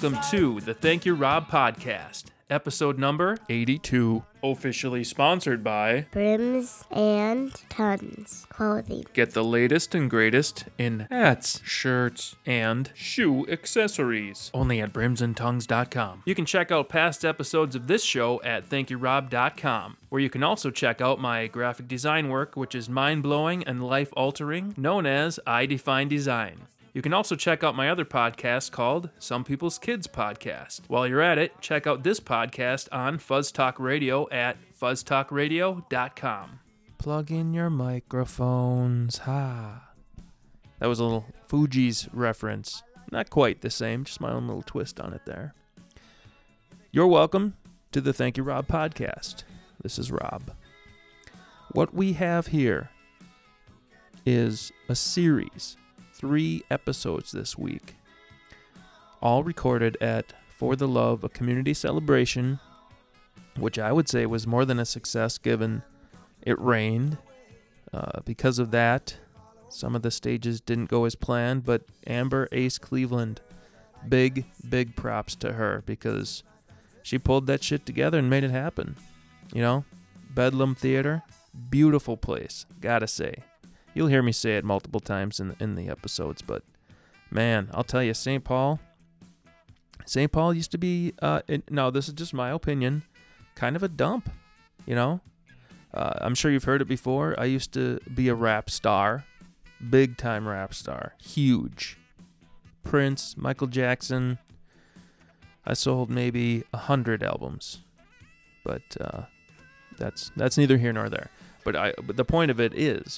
welcome to the Thank You Rob podcast, episode number 82, officially sponsored by Brims and Tons Clothing. Get the latest and greatest in hats, shirts, and shoe accessories. Only at brimsandtongues.com. You can check out past episodes of this show at thankyourob.com, where you can also check out my graphic design work, which is mind-blowing and life-altering, known as I Define Design. You can also check out my other podcast called Some People's Kids Podcast. While you're at it, check out this podcast on Fuzz Talk Radio at fuzztalkradio.com. Plug in your microphones. Ha. That was a little Fuji's reference. Not quite the same, just my own little twist on it there. You're welcome to the Thank You Rob podcast. This is Rob. What we have here is a series. 3 episodes this week, all recorded at For the Love, a community celebration, which I would say was more than a success given it rained. Because of that, some of the stages didn't go as planned, but Amber Ace Cleveland, big props to her because she pulled that shit together and made it happen. You know, Bedlam Theater, beautiful place, gotta say. You'll hear me say it multiple times in the episodes, but man, I'll tell you, St. Paul used to be, no, this is just my opinion, kind of a dump, you know? I'm sure you've heard it before. I used to be a rap star, big-time rap star, huge. Prince, Michael Jackson. I sold maybe 100 albums, but that's neither here nor there. But the point of it is,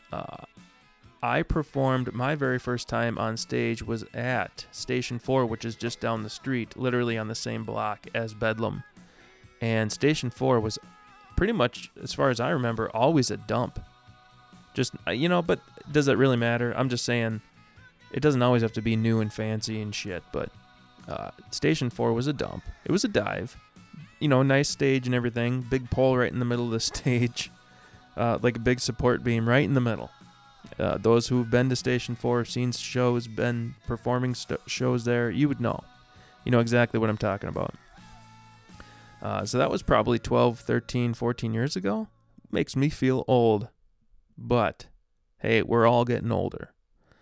I performed my very first time on stage was at Station 4, which is just down the street, literally on the same block as Bedlam. And Station 4 was pretty much, as far as I remember, always a dump. Just, you know, but does it really matter? I'm just saying it doesn't always have to be new and fancy and shit, but Station 4 was a dump. It was a dive. You know, nice stage and everything. Big pole right in the middle of the stage. Like a big support beam right in the middle. Those who've been to Station 4, seen shows, been performing shows there, you would know. You know exactly what I'm talking about. So that was probably 12, 13, 14 years ago. Makes me feel old. But, hey, we're all getting older.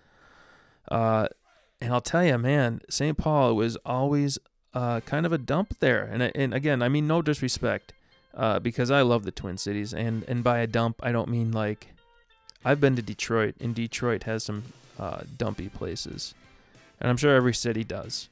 And I'll tell you, man, St. Paul was always kind of a dump there. And again, I mean no disrespect. Because I love the Twin Cities, and by a dump, I don't mean like, I've been to Detroit, and Detroit has some dumpy places, and I'm sure every city does,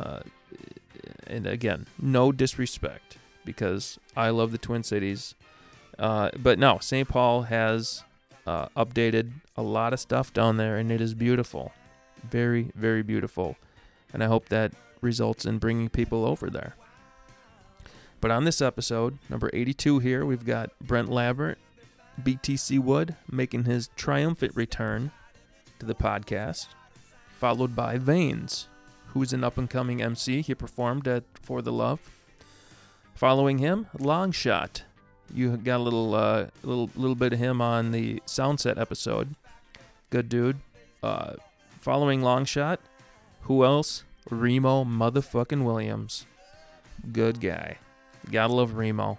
and again, no disrespect, because I love the Twin Cities, but no, St. Paul has updated a lot of stuff down there, and it is beautiful, very, very beautiful, and I hope that results in bringing people over there. But on this episode, number 82 here, we've got Brent Lavert, BTC Wood, making his triumphant return to the podcast, followed by Vanes, who's an up-and-coming MC. He performed at For the Love. Following him, Longshot. You got a little bit of him on the Soundset episode. Good dude. Following Longshot, who else? Remo motherfucking Williams. Good guy. Gotta love Remo.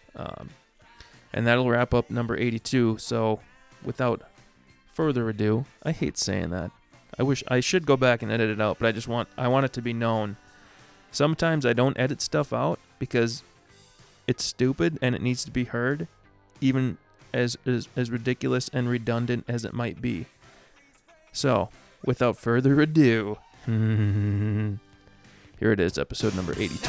And that'll wrap up number 82. So, without further ado, I hate saying that. I should go back and edit it out, but I want it to be known. Sometimes I don't edit stuff out because it's stupid and it needs to be heard, even as ridiculous and redundant as it might be. So, without further ado, here it is, episode number 82.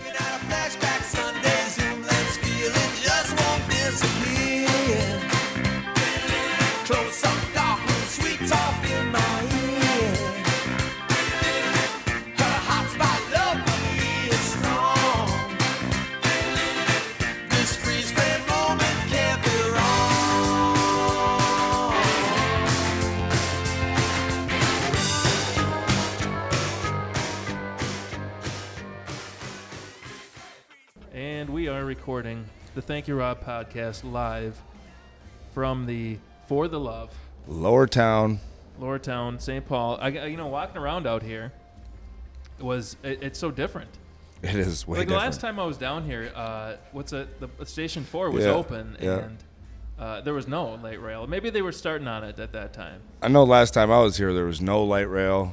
And we are recording the Thank You Rob podcast live from the For the Love Lower Town, St. Paul. Walking around out here, it's so different. It is way Like different. the last time I was down here, the Station 4 was Yeah, open, yeah. and there was no light rail. Maybe they were starting on it at that time. I know last time I was here, there was no light rail.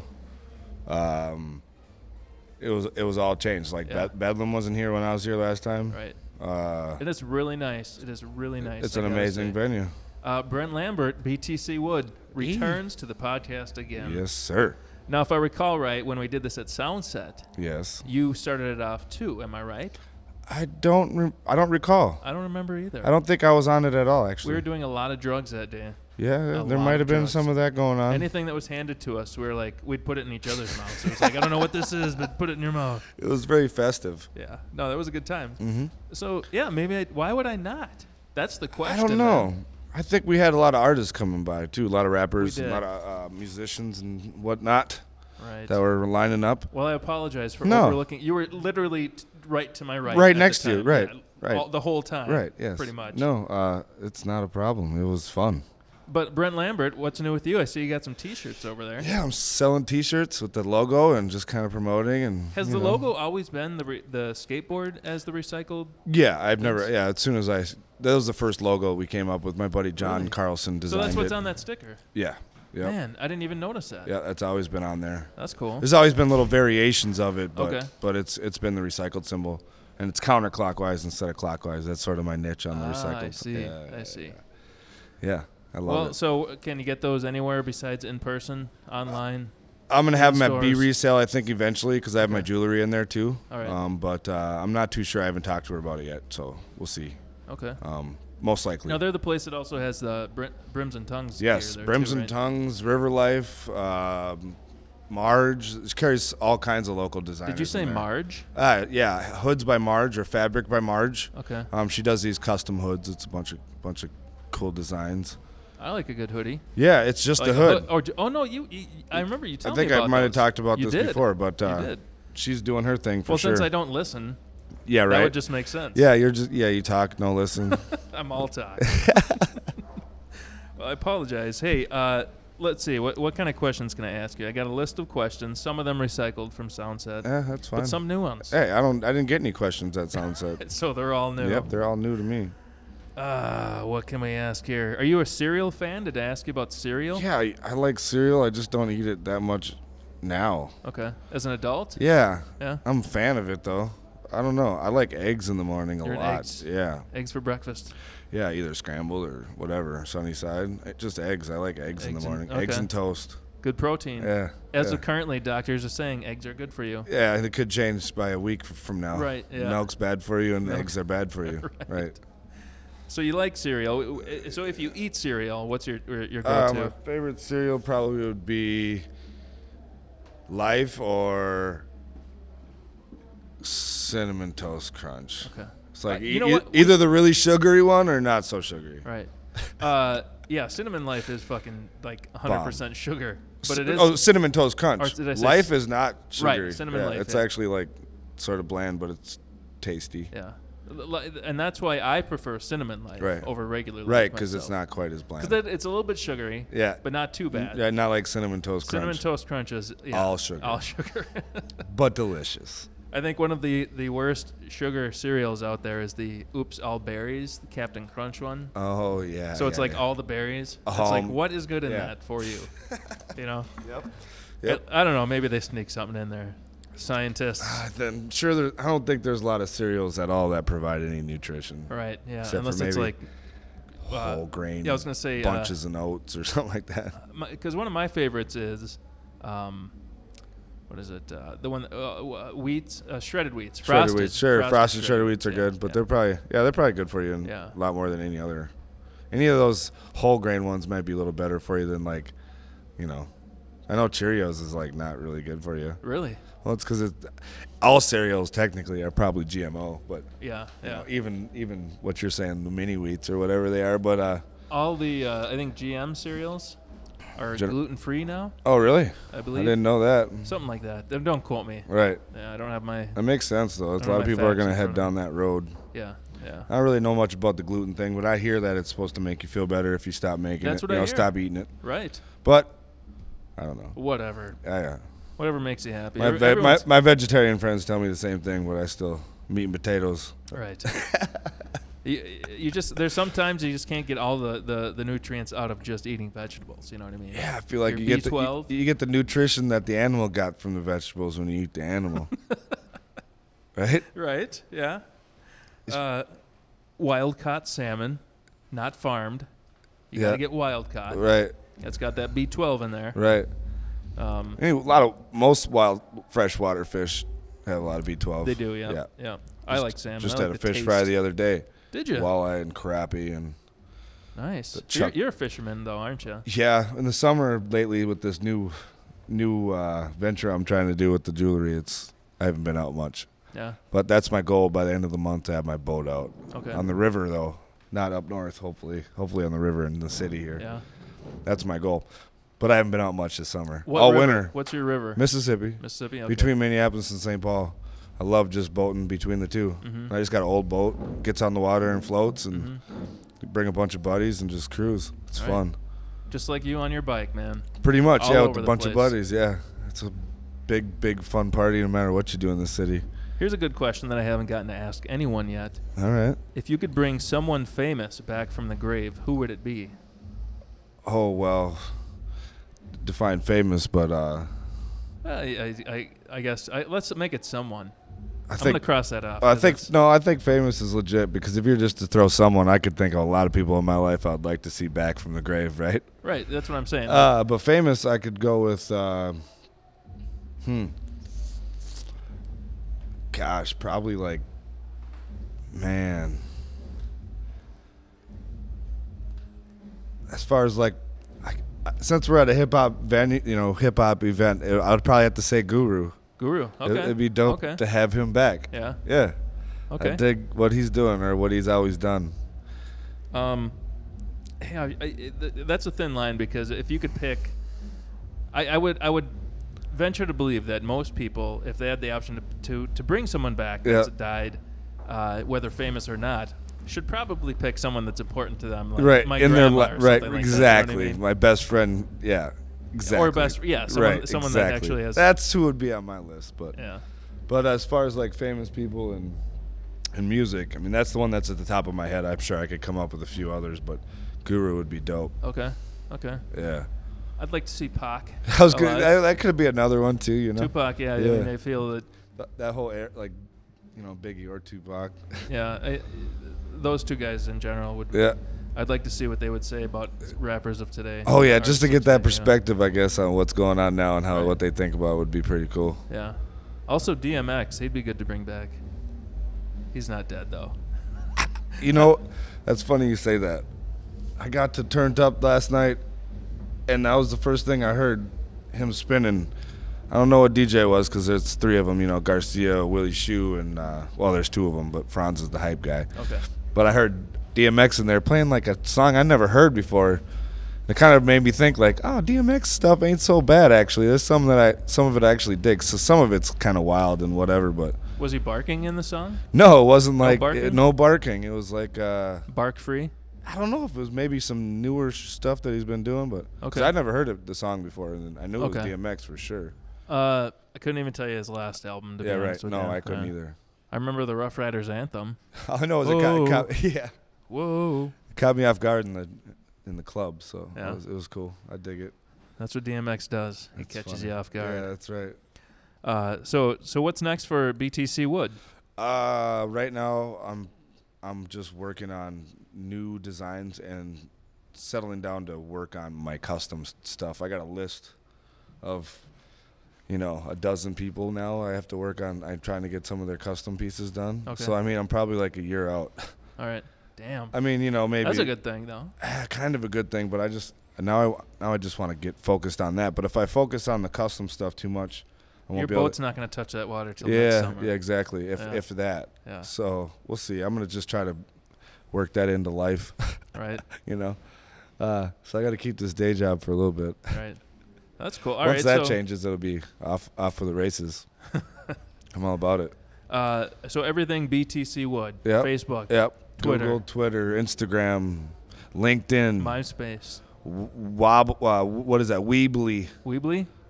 It was all changed. Like Yeah. Bedlam wasn't here when I was here last time. Right. Uh, It is really nice. It is really nice. it's I an gotta amazing say. venue. Brent Lambert, BTC Wood, returns to the podcast again. Yes, sir. Now, if I recall right, when we did this at Soundset, Yes. you started it off too. Am I right? I don't recall. I don't remember either. I don't think I was on it at all, actually. We were doing a lot of drugs that day. Yeah, a there lot might of have been drugs. some of that going on. Anything that was handed to us, we were like, we'd put it in each other's mouths. It was like, I don't know what this is, but put it in your mouth. It was very festive. Yeah. No, that was a good time. Mm-hmm. So, yeah, maybe why would I not? That's the question. I don't know. I think we had a lot of artists coming by, too. A lot of rappers, We a did. lot of musicians and whatnot Right. that were lining up. Well, I apologize for No. overlooking. You were literally right to my right. Right at the next to you, time. right, Yeah, right. the whole time. Right, yes. Pretty much. No, it's not a problem. It was fun. But Brent Lambert, what's new with you? I see you got some T-shirts over there. Yeah, I'm selling T-shirts with the logo and just kind of promoting. And Has you the know. logo always been the skateboard as the recycled? Yeah, I've never. Thanks. Yeah, as soon as that was the first logo we came up with. My buddy John Really? Carlson So designed that's what's it. on that sticker. Yeah, yeah, Man, I didn't even notice that. yeah. That's always been on there. That's cool. There's always been little variations of it, but Okay. but it's been the recycled symbol, and it's counterclockwise instead of clockwise. That's sort of my niche on the recycled. I see. Yeah, I see. Yeah, I love Well, it. so can you get those anywhere besides in person, online? I'm gonna have them at B stores. resale, I think, eventually, because I have my Okay. jewelry in there too. All right. But I'm not too sure. I haven't talked to her about it yet, so we'll see. Okay. Most likely. Now they're the place that also has the Brims and Tongues. Yes, gear there Brims too, and right? Tongues, River Life, Marge. It carries all kinds of local designers. Did you say in there. Marge? Yeah, Hoods by Marge or Fabric by Marge. Okay. She does these custom hoods. It's a bunch of cool designs. I like a good hoodie. Yeah, it's just Like a hood. oh no, you I remember you I telling me think I about might have those. talked about You this did. before, but You did. she's doing her thing for Well, sure. since I don't listen, Yeah, right. that would just make sense. Yeah, you talk, no listen. I'm all talk. Well, I apologize. Hey, let's see. What kind of questions can I ask you? I got a list of questions. Some of them recycled from Soundset, Yeah, that's fine. but some new ones. Hey, I didn't get any questions at Soundset. So they're all new. Yep, they're all new to me. What can we ask here? Are you a cereal fan? Did I ask you about cereal? Yeah, I like cereal. I just don't eat it that much now. Okay. As an adult? Yeah, Yeah. I'm a fan of it though. I don't know. I like eggs in the morning a You're an lot. eggs. Yeah, Eggs for breakfast. yeah, either scrambled or whatever, sunny side. Just eggs. I like eggs in the Eggs and- morning. okay. Eggs and toast. Good protein. Yeah. As yeah. of currently, doctors are saying eggs are good for you. Yeah, it could change by a week from now. Right, yeah. Milk's bad for you and Milk. eggs are bad for you. Right. So you like cereal. So if you eat cereal, what's your My go-to? favorite cereal probably would be Life or Cinnamon Toast Crunch. Okay. It's like you know what? either the really sugary one or not so sugary. Right. Yeah, Cinnamon Life is fucking like 100% sugar, but it is. Oh, Cinnamon Toast Crunch. Or did I say Life is not Right, sugary. Cinnamon Yeah, Life, It's yeah. actually like sort of bland, but it's tasty. Yeah, and that's why I prefer Cinnamon Life Right. over regular Life. Right, because it's myself. not quite as bland. Because it's a little bit sugary. Yeah. But not too bad. Yeah, not like Cinnamon Toast Crunch. Cinnamon Toast Crunch is All sugar. All sugar. But delicious. I think one of the worst sugar cereals out there is the Oops All Berries, the Captain Crunch one. Oh, yeah. So it's yeah, like yeah. all the berries. It's like, Um, what is good in yeah. that for you? You know? Yep. Yep. I don't know. Maybe they sneak something in there. Scientists. Then sure, I don't think there's a lot of cereals at all that provide any nutrition. Right. Yeah. Except Unless for it's maybe like Whole grain. yeah, I was gonna say, bunches of oats or something like that. because one of my favorites is, what is it? The one wheats, shredded wheats, Shredded frosted. wheats, sure. Frosted shredded wheats are yeah, good, but yeah. they're probably good for you and Yeah. a lot more than any other. Any of those whole grain ones might be a little better for you than like, I know Cheerios is like not really good for you. Really? Well, it's because all cereals technically are probably GMO, but Yeah. you Yeah. know, even what you're saying, the mini wheats or whatever they are. But All the I think GM cereals are gluten free now. oh really? I I believe didn't know that. something like that. Don't quote me. Right. Yeah, I don't have my. That makes sense though. It's I a don't lot of have my people are facts gonna in head front of down that road. Yeah. Yeah. I don't really know much about the gluten thing, but I hear that it's supposed to make you feel better if you stop making That's it. what I hear. Stop eating it. Right. But I don't know. Whatever. Yeah. Whatever makes you happy. My vegetarian friends tell me the same thing, but I still meat and potatoes. Right. you just there's sometimes you just can't get all the nutrients out of just eating vegetables. You know what I mean? Yeah, I feel like Your you B12. get the nutrition that the animal got from the vegetables when you eat the animal. Right? Right. Yeah. Wild caught salmon, not farmed. You gotta get wild caught. Right. It's got that B12 in there. Right. Most wild freshwater fish have a lot of B12. They do, yeah. I like salmon. Just I had like a the fish taste. fry the other day. Did you? Walleye and crappie and Nice. chuck- You're a fisherman though, aren't you? yeah. In the summer lately with this new venture I'm trying to do with the jewelry, I haven't been out much. Yeah. But that's my goal by the end of the month to have my boat out. Okay. On the river though, not up north. Hopefully on the river in the city here. Yeah. That's my goal. But I haven't been out much this summer. What All river? winter. What's your river? Mississippi. Mississippi. Okay. Between Minneapolis and St. Paul. I love just boating between the two. Mhm. I just got an old boat, gets on the water and floats, and bring a bunch of buddies and just cruise. It's Right. fun. Just like you on your bike, man. Pretty much, All yeah, over with a the bunch of place. buddies, yeah. It's a big fun party no matter what you do in the city. Here's a good question that I haven't gotten to ask anyone yet. All right. If you could bring someone famous back from the grave, who would it be? Oh, well, define famous, but I guess let's make it someone. I I'm think gonna cross that off. I think famous is legit because if you're just to throw someone, I could think of a lot of people in my life I'd like to see back from the grave, right? Right. That's what I'm saying. But famous, I could go with, gosh, probably like, man. As far as like, since we're at a hip hop venue, hip hop event, I would probably have to say Guru. Guru. Okay. It'd be dope Okay. to have him back. Yeah. Yeah. Okay. I dig what he's doing or what he's always done. Yeah, that's a thin line because if you could pick, I would venture to believe that most people, if they had the option to bring someone back that's died, whether famous or not, should probably pick someone that's important to them, like Right my in their grandma or right, something like exactly. That, you know what I mean? My best friend, yeah, exactly. Or someone that exactly. actually has. That's who would be on my list, but Yeah. But as far as like famous people and music, I mean that's the one that's at the top of my head. I'm sure I could come up with a few others, but Guru would be dope. Okay. Yeah. I'd like to see Pac. I was good. alive. That could be another one too. You know, Tupac. Yeah. I Yeah. mean, I feel that. that whole Biggie or Tupac. Yeah. Those two guys in general would. Yeah. I'd like to see what they would say about rappers of today. Oh yeah, just to get that artists of today, perspective, I guess, on what's going on now and Right. what they think about would be pretty cool. Yeah. Also, DMX, he'd be good to bring back. He's not dead though. You know, that's funny you say that. I got to Turned Up last night, and that was the first thing I heard him spinning. I don't know what DJ it was because there's three of them, Garcia, Willie Shue, and, there's two of them, but Franz is the hype guy. Okay. But I heard DMX in there playing like a song I never heard before. It kind of made me think like, oh, DMX stuff ain't so bad actually. There's some of it I actually dig. So some of it's kind of wild and whatever, but Was he barking in the song? no, it wasn't like barking? no barking. It was like Bark free? I don't know if it was maybe some newer stuff that he's been doing, but 'cause Okay. I never heard of the song before, and I knew it was Okay. DMX for sure. I couldn't even tell you his last album. To Yeah, be right. honest with No, you. I couldn't Yeah. either. I remember the Rough Riders anthem. All I know is Whoa. it Whoa. caught me off guard in the club, so Yeah. it was cool. I dig it. That's what DMX does. He That's catches funny. you off guard. Yeah, that's right. So what's next for BTC Wood? Right now I'm just working on new designs and settling down to work on my custom stuff. I got a list of a dozen people now I have to work on. I'm trying to get some of their custom pieces done. Okay. So I mean I'm probably like a year out. All right. Damn. I mean, maybe That's a good thing, though. kind of a good thing, but I just now I just want to get focused on that. But if I focus on the custom stuff too much, I won't Your be able boat's not going to touch that water till next yeah, summer. yeah, exactly. If Yeah. if that. Yeah. So we'll see. I'm gonna just try to work that into life. Right. So I got to keep this day job for a little bit. Right. That's cool. All Once right. that changes, it'll be off for the races. I'm all about it. So everything BTC Wood. Yep. Facebook. Yep. Twitter. Google, Twitter, Instagram, LinkedIn. MySpace. What is that? Weebly. Weebly.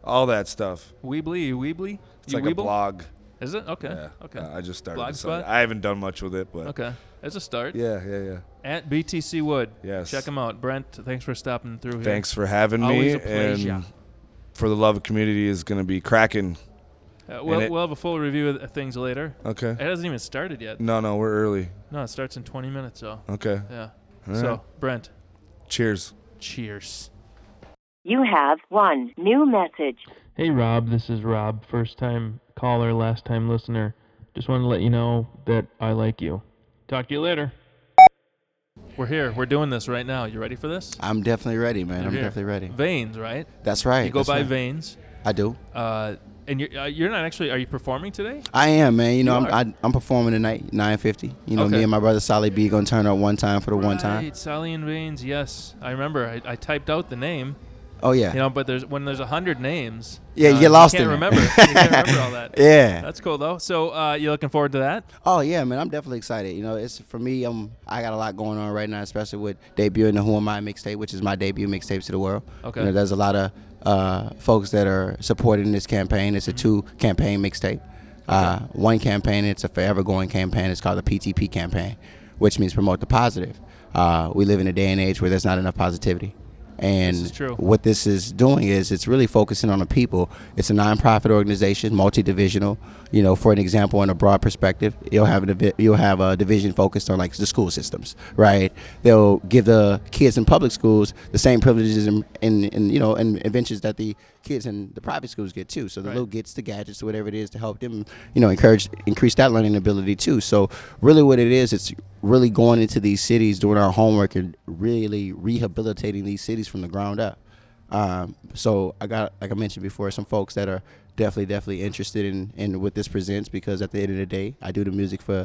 all that stuff. Weebly? It's You like a Weeble? blog. Is it? Okay. Yeah. Okay. I just started. Blogspot? the site. I haven't done much with it, but Okay. As a start. yeah. At BTC Wood. Yes. Check them out. Brent, thanks for stopping through here. Thanks for having Always me. a pleasure. And For the Love of Community is going to be cracking. We'll have a full review of things later. Okay. It hasn't even started yet. No, we're early. No, it starts in 20 minutes, so. Okay. Yeah. All So, right. Brent, Cheers. cheers. You have one new message. Hey, Rob. This is Rob. First time caller, last time listener. Just wanted to let you know that I like you. Talk to you later. We're here. We're doing this right now. You ready for this? I'm definitely ready, man. You're I'm here. definitely ready. Veins, right? That's right. You go that's by right. Veins. I do. And you're not actually, are you performing today? I am, man. You know, You are. I'm performing tonight, 9:50. You know, Okay. me and my brother Solly B gonna turn up one time for the one time. Right, Sally and Veins, yes. I remember. I typed out the name, Oh yeah. you know, but when there's 100 names. Yeah, you get lost you in can't it. remember. You can't remember all that. Yeah. That's cool, though. So you looking forward to that? Oh yeah, man. I'm definitely excited. You know, it's for me. I got a lot going on right now, especially with debuting the Who Am I mixtape, which is my debut mixtape to the world. Okay. You know, there's a lot of folks that are supporting this campaign. It's a 2-campaign mixtape. One campaign, it's a forever going campaign. It's called the PTP campaign, which means promote the positive. We live in a day and age where there's not enough positivity. And This is true. what this is doing is it's really focusing on the people. It's a nonprofit organization, multi-divisional. You know, for an example, in a broad perspective, you'll have a division focused on like the school systems, right? They'll give the kids in public schools the same privileges and inventions that the kids in the private schools get too. So the Right. little gets, the gadgets, whatever it is to help them, increase that learning ability too. So really what it is, it's really going into these cities, doing our homework and really rehabilitating these cities from the ground up. So I got, like I mentioned before, some folks that are definitely interested in what this presents, because at the end of the day, I do the music for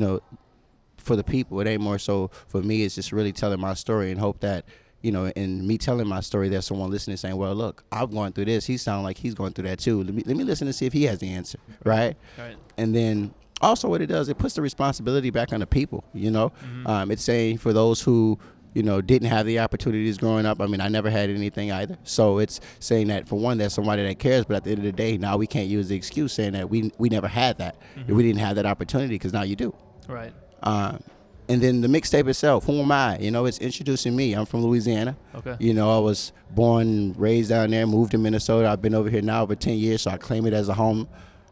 the people. It ain't more so for me. It's just really telling my story and hope that, in me telling my story, there's someone listening saying, well, look, I'm going through this. He sounds like he's going through that too. Let me listen and see if he has the answer, right? Right. And then also what it does, it puts the responsibility back on the people, It's saying for those who, didn't have the opportunities growing up. I mean, I never had anything either. So it's saying that, for one, there's somebody that cares, but at the end of the day, now we can't use the excuse saying that we never had that. We didn't have that opportunity, because now you do. Right. And then the mixtape itself, Who Am I? It's introducing me. I'm from Louisiana. Okay. I was born and raised down there, moved to Minnesota. I've been over here now for 10 years, so I claim it as a home,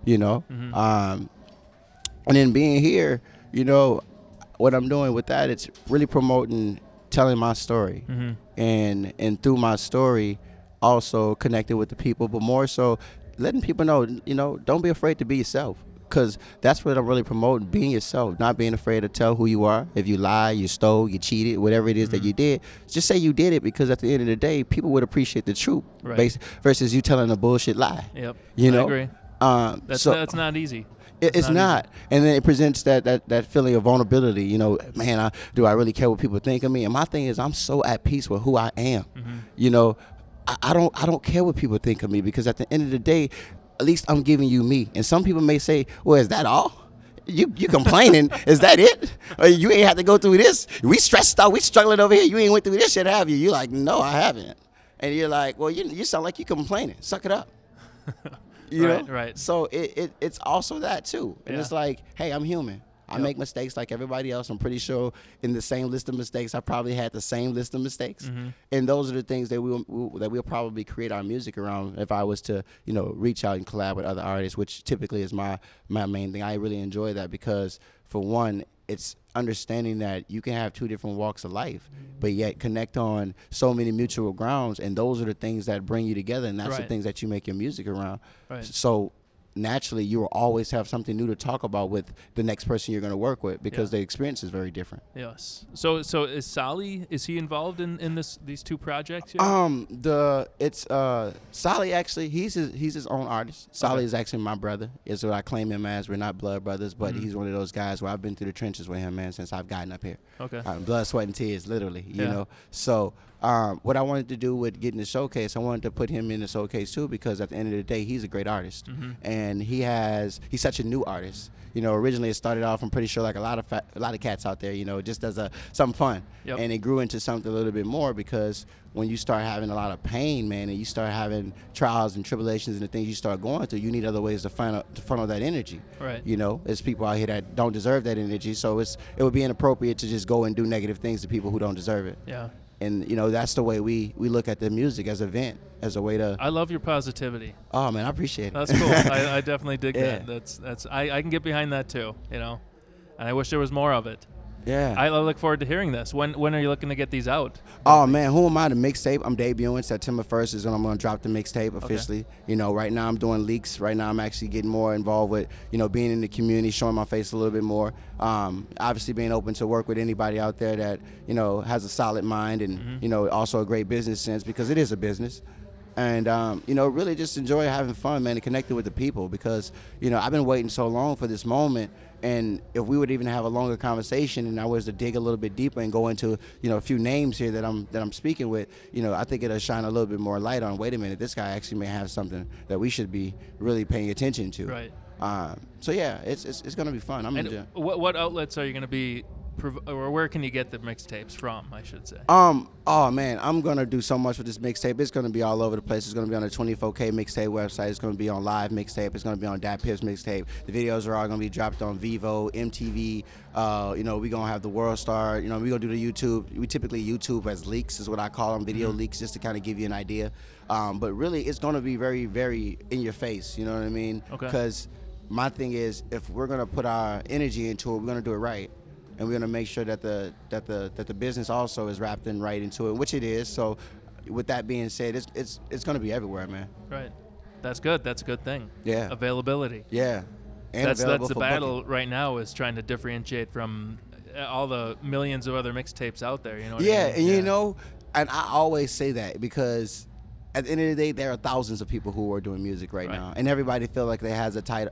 And then being here, what I'm doing with that, it's really promoting telling my story. And through my story, also connecting with the people, but more so letting people know, don't be afraid to be yourself. Because that's what I'm really promoting, being yourself, not being afraid to tell who you are. If you lie, you stole, you cheated, whatever it is that you did, just say you did it, because at the end of the day, people would appreciate the truth, Right. Versus you telling a bullshit lie. Yep. You know? I agree. That's not easy. It's not. And then it presents that feeling of vulnerability. Man, do I really care what people think of me? And my thing is, I'm so at peace with who I am. I don't care what people think of me, because at the end of the day, at least I'm giving you me. And some people may say, well, is that all? You complaining? Is that it? Or you ain't have to go through this? We stressed out. We struggling over here. You ain't went through this shit, have you? You're like, no, I haven't. And you're like, well, you sound like you complaining. Suck it up. You know? Right. So it's also that too. And Yeah. it's like, hey, I'm human. I make mistakes like everybody else. I'm pretty sure in the same list of mistakes, I probably had the same list of mistakes. And those are the things that we'll probably create our music around, if I was to, reach out and collab with other artists, which typically is my main thing. I really enjoy that, because for one, it's understanding that you can have two different walks of life, but yet connect on so many mutual grounds. And those are the things that bring you together. And that's the Right. things that you make your music around. Right. So naturally, you will always have something new to talk about with the next person you're going to work with, because Yeah. the experience is very different. Yes. So is Sally, is he involved in these two projects here? It's Solly, actually, he's his own artist. Solly Okay. is actually my brother. Is what I claim him as. We're not blood brothers, but he's one of those guys where I've been through the trenches with him, man, since I've gotten up here. Okay. Blood, sweat, and tears, literally, you Yeah. know. So what I wanted to do with getting the showcase, I wanted to put him in the showcase too, because at the end of the day, he's a great artist. And and he's such a new artist. You know, originally it started off, I'm pretty sure, like a lot of cats out there, you know, just as something fun. Yep. And it grew into something a little bit more, because when you start having a lot of pain, man, and you start having trials and tribulations and the things you start going through, you need other ways to funnel that energy. Right. You know, there's people out here that don't deserve that energy, so it would be inappropriate to just go and do negative things to people who don't deserve it. Yeah. And, you know, that's the way we look at the music, as a vent, as a way to... I love your positivity. Oh, man, I appreciate it. That's cool. I definitely dig Yeah. that. I can get behind that too, you know. And I wish there was more of it. Yeah. I look forward to hearing this. When are you looking to get these out? Oh, man, Who Am I? The mixtape. I'm debuting September 1st is when I'm going to drop the mixtape officially. Okay. You know, right now I'm doing leaks. Right now I'm actually getting more involved with, you know, being in the community, showing my face a little bit more. Obviously being open to work with anybody out there that, you know, has a solid mind and, you know, also a great business sense, because it is a business. And, you know, really just enjoy having fun, man, and connecting with the people, because, you know, I've been waiting so long for this moment. And if we would even have a longer conversation and I was to dig a little bit deeper and go into, you know, a few names here that I'm speaking with, you know, I think it'll shine a little bit more light on, wait a minute, this guy actually may have something that we should be really paying attention to. Right. So, yeah, it's going to be fun. I'm And enjoying. what outlets are you going to be, or where can you get the mixtapes from, I should say? Oh man, I'm gonna do so much with this mixtape. It's gonna be all over the place. It's gonna be on the 24K mixtape website. It's gonna be on Live mixtape. It's gonna be on Dat Pips mixtape. The videos are all gonna be dropped on Vivo, MTV. You know, we gonna have the World Star. You know, we gonna do the YouTube. We typically YouTube as leaks is what I call them, video leaks, just to kind of give you an idea. But really, it's gonna be very, very in your face. You know what I mean? Okay. Because my thing is, if we're gonna put our energy into it, we're gonna do it right. And we're gonna make sure that the business also is wrapped in right into it, which it is. So, with that being said, it's gonna be everywhere, man. Right. That's good. That's a good thing. Yeah. Availability. Yeah. And That's available the for battle booking. right now, is trying to differentiate from all the millions of other mixtapes out there. You know what I Yeah, mean? and you know, and I always say that because at the end of the day, there are thousands of people who are doing music right now, and everybody feel like they has a talent,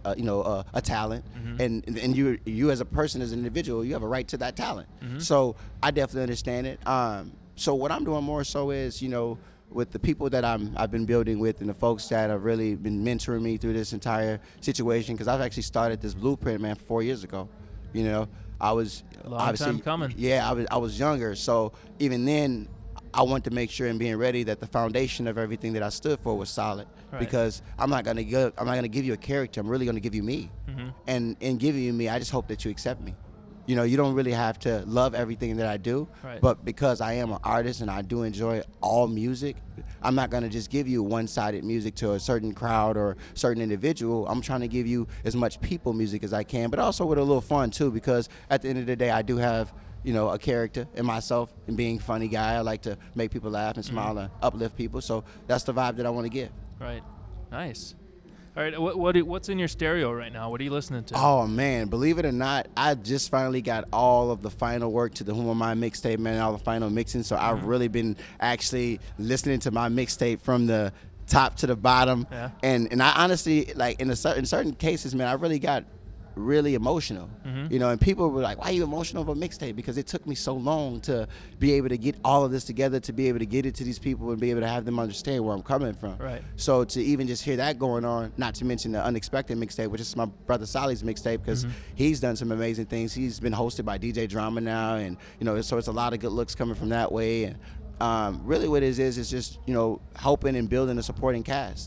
and you as a person, as an individual, you have a right to that talent. So I definitely understand it. So what I'm doing more so is, you know, with the people that I've been building with and the folks that have really been mentoring me through this entire situation, because I've actually started this blueprint, man, 4 years ago. You know, I was Long time coming. Yeah, I was younger, so even then, I want to make sure in being ready that the foundation of everything that I stood for was solid. Right. Because I'm not gonna give you a character. I'm really gonna give you me. And in giving you me, I just hope that you accept me. You know, you don't really have to love everything that I do, Right. but because I am an artist and I do enjoy all music, I'm not gonna just give you one-sided music to a certain crowd or certain individual. I'm trying to give you as much people music as I can, but also with a little fun too, because at the end of the day, I do have, you know, a character in myself, and being a funny guy. I like to make people laugh and smile and uplift people. So that's the vibe that I want to give. Right. Nice. All right. What's in your stereo right now? What are you listening to? Oh man, believe it or not, I just finally got all of the final work to the Who Am I mixtape, man, all the final mixing. So I've really been actually listening to my mixtape from the top to the bottom. Yeah. And I honestly, like, in certain cases, man, I really got really emotional. You know, and people were like, why are you emotional about mixtape? Because it took me so long to be able to get all of this together, to be able to get it to these people and be able to have them understand where I'm coming from. Right. So to even just hear that going on, not to mention the Unexpected mixtape, which is my brother Solly's mixtape, because he's done some amazing things. He's been hosted by DJ Drama now, and, you know, so it's a lot of good looks coming from that way. And really what it is just, you know, helping and building a supporting cast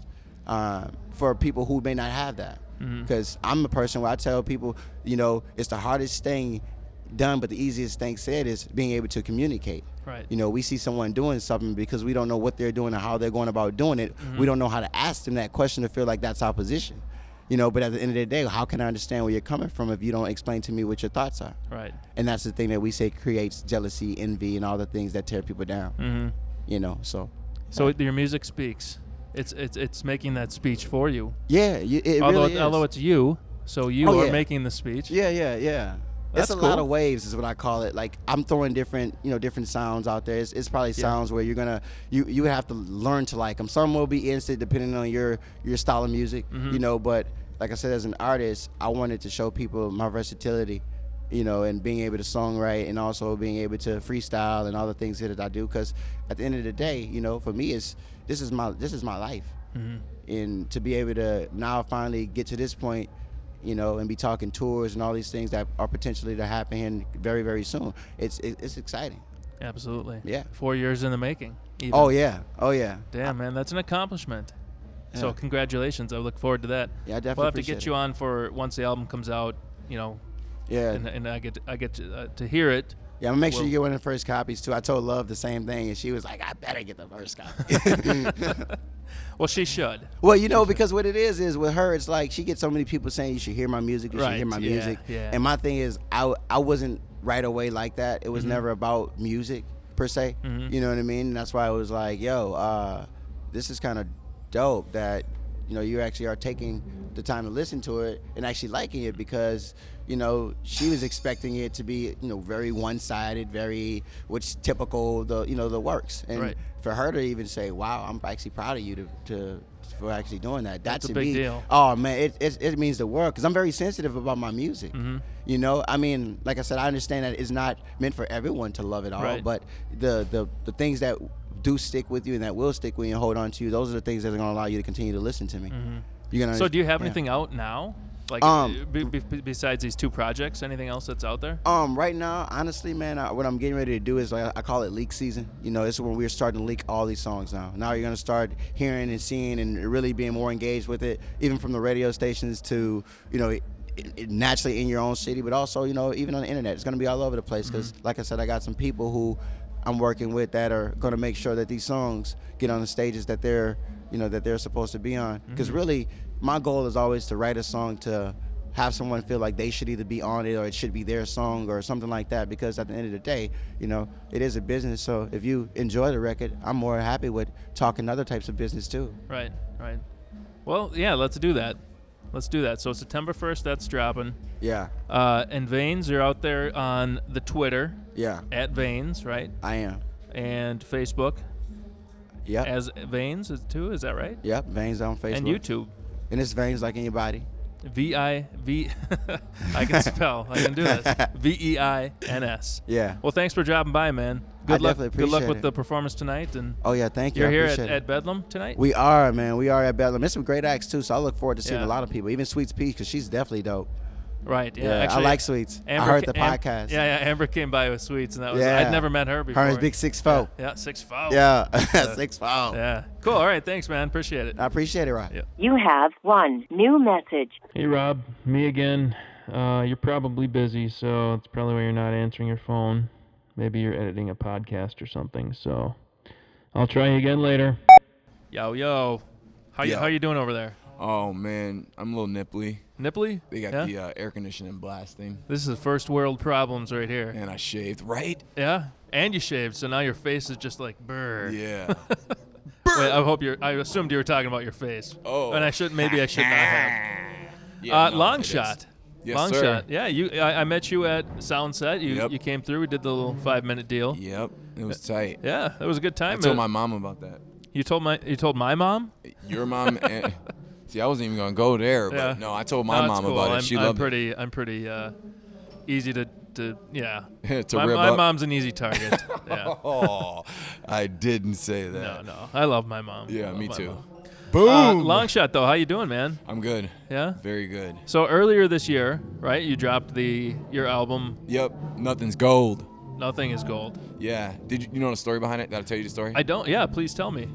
for people who may not have that. Because I'm a person where I tell people, you know, it's the hardest thing done, but the easiest thing said is being able to communicate. Right. You know, we see someone doing something, because we don't know what they're doing or how they're going about doing it. We don't know how to ask them that question to feel like that's our position. You know, but at the end of the day, how can I understand where you're coming from if you don't explain to me what your thoughts are? Right. And that's the thing that we say creates jealousy, envy, and all the things that tear people down. You know, so Your music speaks. It's making that speech for you. yeah, it really is. Although it's you, so you Oh, are yeah. making the speech. Yeah. That's It's a lot cool. of waves is what I call it. Like, I'm throwing different sounds out there. It's probably sounds where you're gonna you would have to learn to like them. Some will be instant depending on your style of music, you know. But like I said, as an artist, I wanted to show people my versatility, you know, and being able to songwrite and also being able to freestyle and all the things that I do. Because at the end of the day, you know, for me, this is my life. And to be able to now finally get to this point, you know, and be talking tours and all these things that are potentially to happen here very, very soon. It's exciting. Absolutely. Yeah. 4 years in the making. Even. Oh yeah. Damn, man, that's an accomplishment. So Yeah. congratulations. I look forward to that. Yeah, I definitely We'll have to appreciate get you on for once the album comes out, you know, Yeah. and I get to hear it. Yeah, I'm gonna make sure Well- you get one of the first copies too. I told Love the same thing, and she was like, "I better get the first copy." Well, she should. Well, you know, because what it is with her, it's like she gets so many people saying you should hear my music, you should Right, hear my yeah, music. yeah. And my thing is, I wasn't right away like that. It was Mm-hmm. never about music per se. You know what I mean? And that's why I was like, yo, this is kind of dope that, you know, you actually are taking the time to listen to it and actually liking it, because, you know, she was expecting it to be, you know, very one-sided, very, which typical, the works. And Right. for her to even say, wow, I'm actually proud of you for actually doing that. That's to a big me, deal. Oh man, it means the world, because I'm very sensitive about my music. Mm-hmm. You know, I mean, like I said, I understand that it's not meant for everyone to love it all, Right. but the things that do stick with you and that will stick with you and hold on to you, those are the things that are going to allow you to continue to listen to me. You're gonna. So do you have yeah. anything out now? Like besides these 2 projects, anything else that's out there? Right now, honestly, man, what I'm getting ready to do is, like, I call it leak season. You know, it's when we're starting to leak all these songs now. Now you're gonna start hearing and seeing and really being more engaged with it, even from the radio stations to, you know, naturally in your own city, but also, you know, even on the internet. It's gonna be all over the place because, like I said, I got some people who I'm working with that are gonna make sure that these songs get on the stages that they're supposed to be on. Because really, my goal is always to write a song to have someone feel like they should either be on it or it should be their song or something like that, because at the end of the day, you know, it is a business. So if you enjoy the record, I'm more happy with talking other types of business too. Right. Well, yeah, let's do that. So September 1st, that's dropping. Yeah, And Veins, you're out there on the Twitter yeah, at Veins, right? I am. And Facebook Yep, as Veins too. Is that right? yep, Veins on Facebook. And YouTube. And it's Veins like anybody. V-I-V. I can spell. I can do this. V-E-I-N-S. Yeah. Well, thanks for dropping by, man. Good luck. definitely Good luck appreciate with it. the performance tonight. And Oh yeah, thank you. you're I here appreciate it. at Bedlam tonight. We are, man. We are at Bedlam. There's some great acts too, so I look forward to seeing Yeah. a lot of people, even Sweets Peach, because she's definitely dope. Right. Yeah. Yeah, Actually, I like Sweets. I Amber heard the Am- podcast. Yeah. Amber came by with Sweets, and that was Yeah. I'd never met her before. Her and Big 6'4". Yeah. 6'4". Yeah, 6'4". Yeah. Cool. All right. Thanks, man. Appreciate it. I appreciate it, Rob. Yeah. You have one new message. Hey, Rob. Me again. You're probably busy, so it's probably why you're not answering your phone. Maybe you're editing a podcast or something, so I'll try you again later. Yo. How you doing over there? Oh man, I'm a little nipply. Nipply? They got Yeah? the air conditioning blasting, This is first world problems right here. and I shaved. Right? Yeah? And you shaved, so now your face is just like brr. Yeah. Wait, I assumed you were talking about your face. Oh. And I should not have. Yeah, no, Long it is. shot. Yes, Long sir. shot. Yeah, I met you at Soundset. Yep. You came through. We did the little 5-minute deal. Yep. It was tight. Yeah, it was a good I time. told my mom about that. You told my mom? Your mom. And, see, I wasn't even gonna go there, but Yeah. no, I told my No, it's mom cool. about it. She loved it. I'm pretty easy to yeah. To my rib my up. mom's an easy target. Yeah. Oh, I didn't say that. No. I love my mom. Yeah, I love me my too. mom. Boom. Long shot though. How you doing, man? I'm good. Yeah. Very good. So earlier this year, right? You dropped your album. Yep. Nothing's gold. Nothing is gold. Yeah. Did you know the story behind it? Did I tell you the story? I don't. Yeah. Please tell me.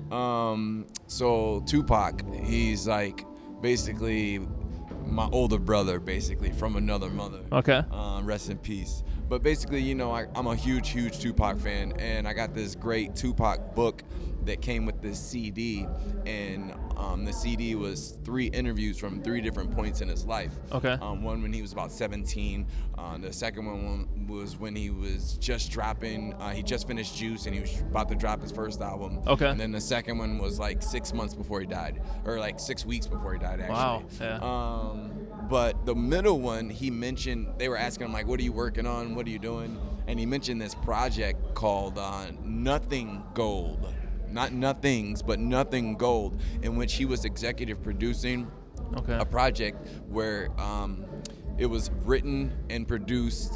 So Tupac, he's like basically my older brother, basically from another mother. Okay. Rest in peace. But basically, you know, I'm a huge Tupac fan, and I got this great Tupac book that came with this CD, and the CD was 3 interviews from 3 different points in his life. Okay. One when he was about 17. The second one was when he was just dropping. He just finished Juice, and he was about to drop his first album. Okay. And then the second one was like 6 months before he died, or like 6 weeks before he died, actually. Wow. Yeah. But the middle one, he mentioned, they were asking him, like, what are you working on? What are you doing? And he mentioned this project called Nothing Gold. Not Nothings, but Nothing Gold, in which he was executive producing Okay. a project where it was written and produced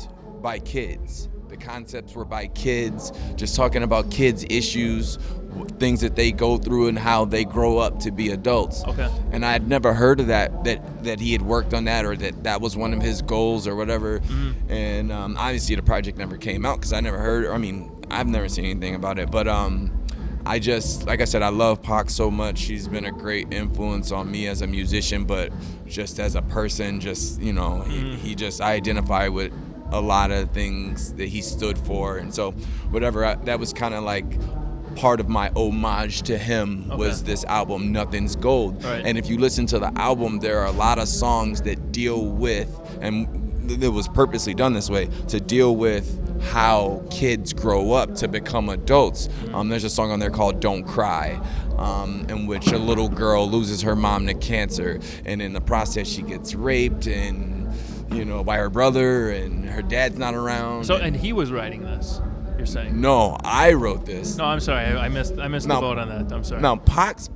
by kids. The concepts were by kids, just talking about kids' issues, things that they go through and how they grow up to be adults. Okay. And I had never heard of that he had worked on that, or that was one of his goals or whatever. Mm-hmm. And obviously the project never came out because I've never seen anything about it. But I just, like I said, I love Pac so much. He's been a great influence on me as a musician, but just as a person, just, you know, I identify with a lot of things that he stood for. And so that was kind of like part of my homage to him. Was this album, Nothing's Gold. Right. And if you listen to the album, there are a lot of songs that deal with, and it was purposely done this way, to deal with how kids grow up to become adults. There's a song on there called Don't Cry, in which a little girl loses her mom to cancer, and in the process she gets raped and, you know, by her brother, and her dad's not around. So, and he was writing this, you're saying? No, I wrote this. No, I'm sorry. I missed the boat on that. I'm sorry. No, Pac's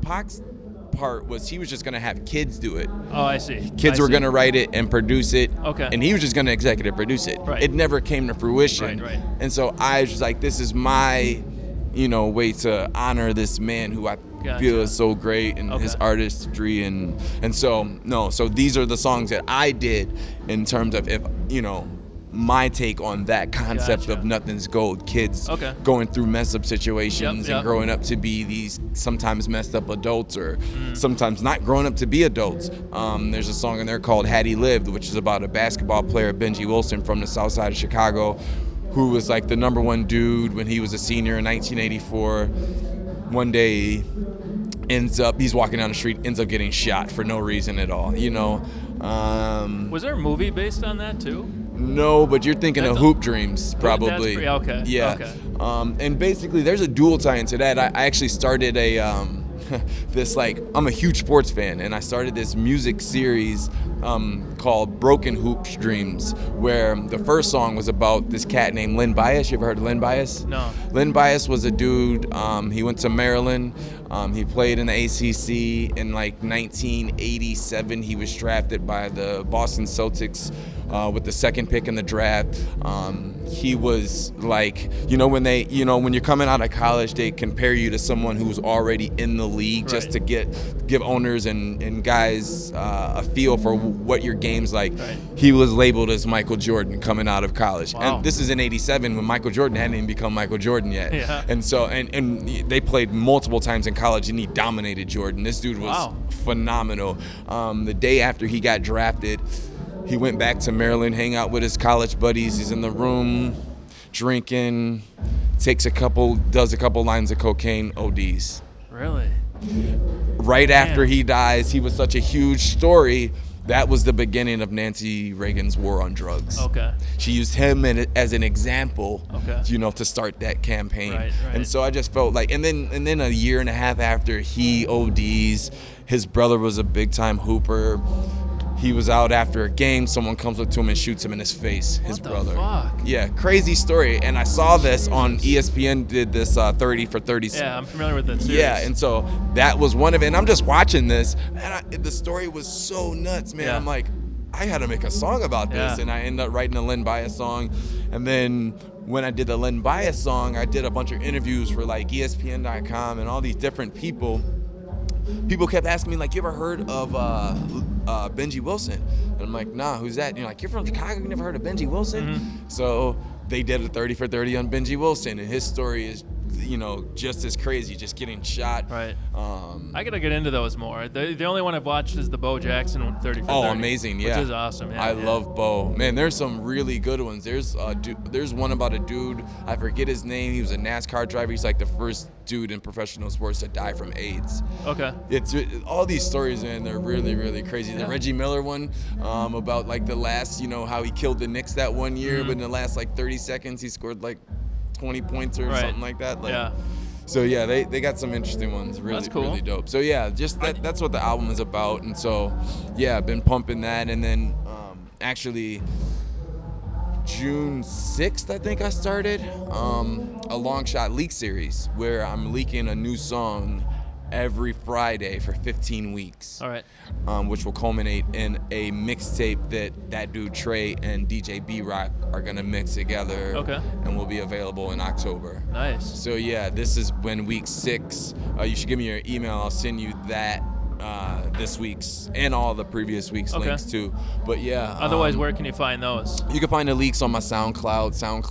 part was he was just gonna have kids do it. Oh, I see. Kids were gonna write it and produce it. Okay. And he was just gonna executive produce it. Right. It never came to fruition. Right. And so I was just like, this is my, you know, way to honor this man who I feel is so great, and his artistry, and so these are the songs that I did in terms of, if you know, my take on that concept of Nothing's Gold. Kids going through messed up situations and growing up to be these sometimes messed up adults, or sometimes not growing up to be adults. There's a song in there called Had He Lived, which is about a basketball player, Benji Wilson, from the south side of Chicago, who was like the #1 dude when he was a senior in 1984. One day he's walking down the street, ends up getting shot for no reason at all, you know. Was there a movie based on that too? No, but you're thinking of Hoop Dreams, probably. Okay. Yeah. Okay. And basically, there's a dual tie into that. I actually started I'm a huge sports fan, and I started this music series called Broken Hoops Dreams, where the first song was about this cat named Len Bias. You ever heard of Len Bias? No. Len Bias was a dude, he went to Maryland, he played in the ACC. In like 1987, he was drafted by the Boston Celtics with the second pick in the draft. He was like, when you're coming out of college, they compare you to someone who's already in the league, just to give owners and guys a feel for what your game's like. Right. He was labeled as Michael Jordan coming out of college. Wow. And this is in 87 when Michael Jordan hadn't even become Michael Jordan yet. Yeah. And so, and they played multiple times in college, and he dominated Jordan. This dude was phenomenal. The day after he got drafted, he went back to Maryland, hang out with his college buddies. He's in the room, drinking, does a couple lines of cocaine, ODs. Really? Right after he dies, he was such a huge story. That was the beginning of Nancy Reagan's war on drugs. Okay. She used him as an example, to start that campaign. Right. And so I just felt like, and then a year and a half after he ODs, his brother was a big time hooper. He was out after a game. Someone comes up to him and shoots him in his face. His brother. What the fuck? Yeah, crazy story. And I saw this on ESPN. Did this 30 for 30. Yeah, I'm familiar with that series. Yeah, and so that was one of it. And I'm just watching this, and the story was so nuts, man. I'm like, I got to make a song about this, and I ended up writing a Len Bias song. And then when I did the Len Bias song, I did a bunch of interviews for like ESPN.com and all these different people. People kept asking me, like, you ever heard of Benji Wilson? And I'm like, nah, who's that? And you're like, you're from Chicago, you never heard of Benji Wilson? Mm-hmm. So they did a 30 for 30 on Benji Wilson, and his story is, just as crazy, just getting shot. Right. I gotta get into those more. The only one I've watched is the Bo Jackson 30 for 30. Oh, amazing, yeah. Which is awesome. Yeah, I love Bo. Man, there's some really good ones. There's one about a dude, I forget his name. He was a NASCAR driver. He's like the first dude in professional sports to die from AIDS. Okay. It's all these stories, man, they're really, really crazy. The Reggie Miller one, about like the last, how he killed the Knicks that one year, but in the last like 30 seconds he scored like 20 points or something like that. So yeah, they got some interesting ones. Really, that's cool. Really dope. So yeah, just that's what the album is about. And so yeah, I've been pumping that. And then actually June 6th, I think I started a Long Shot Leak series where I'm leaking a new song every Friday for 15 weeks. All right. Which will culminate in a mixtape that dude Trey and DJ B-Rock are gonna mix together. Okay. And will be available in October. Nice. So yeah, this is when week 6. You should give me your email. I'll send you that this week's and all the previous week's Okay. links too. But yeah. Otherwise, where can you find those? You can find the leaks on my SoundCloud,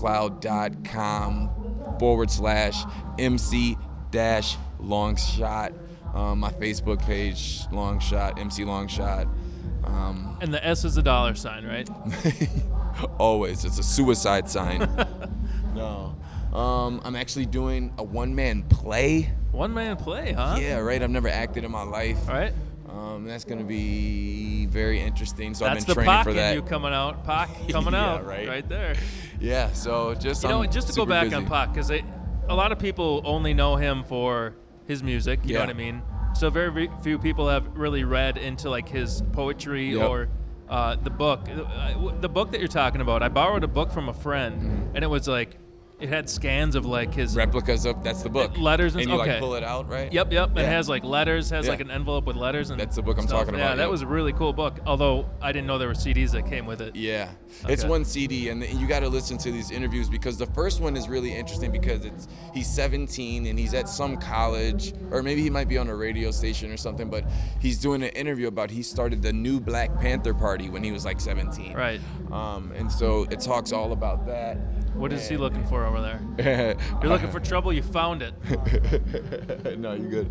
soundcloud.com/MC-Longshot. My Facebook page, Longshot, MC Longshot. And the S is a $, right? Always, it's a suicide sign. No. I'm actually doing a one-man play. One-man play, huh? Yeah, right. I've never acted in my life. All right. That's going to be very interesting. So That's I've been the training Pac for in that. you coming out. Pac coming Yeah, out. right. there. Yeah, so just You know, I'm just to go super back busy. on Pac, because a lot of people only know him for his music. You know Yeah. what I mean? So very few people have really read into like his poetry Yep. or the book. The book that you're talking about, I borrowed a book from a friend, Mm-hmm. and it was like, it had scans of like his Replicas of, that's the book. letters and And you okay. like pull it out, right? Yep. Yeah. It has like letters, has Yeah. like an envelope with letters and That's the book I'm stuff. talking Yeah, about, that yep. was a really cool book. Although I didn't know there were CDs that came with it. Yeah, it's Okay. one CD, and you got to listen to these interviews because the first one is really interesting because he's 17 and he's at some college, or maybe he might be on a radio station or something, but he's doing an interview about he started the new Black Panther Party when he was like 17. Right. And so it talks all about that. What is he looking for over there? You're looking for trouble. You found it. No, you're good.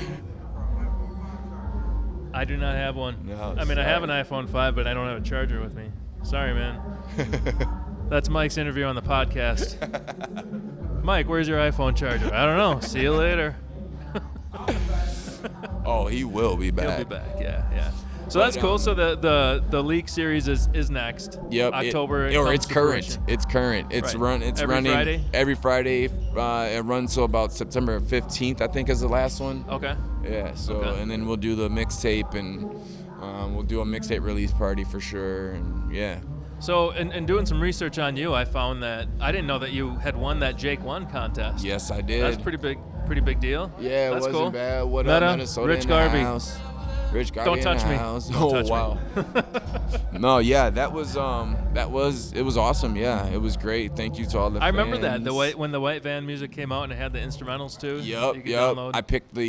I do not have one. No, I mean, I have an sorry. iPhone 5, but I don't have a charger with me. Sorry, man. That's Mike's interview on the podcast. Mike, where's your iPhone charger? I don't know. See you later. Oh, he will be back. He'll be back. Yeah. So But, that's cool. So the Leak series is next. Yep. October. Or comes it's to current. fruition. It's current. It's Right. It's Every running Friday? every Friday. It runs till about September 15th, I think, is the last one. Okay. Yeah. So Okay. and then we'll do the mixtape and we'll do a mixtape release party for sure. And yeah. So in doing some research on you, I found that I didn't know that you had won that Jake 1 contest. Yes, I did. That's pretty big deal. Yeah, it That's wasn't cool. bad. What Meta, up, Minnesota Rich in Garvey. the house. Rich Garvey Don't touch in the me. house. Don't Oh touch me. wow. No, yeah, it was awesome. Yeah, it was great. Thank you to all the I remember that fans. when the White Van music came out and it had the instrumentals too. you could Yep. download. I picked the.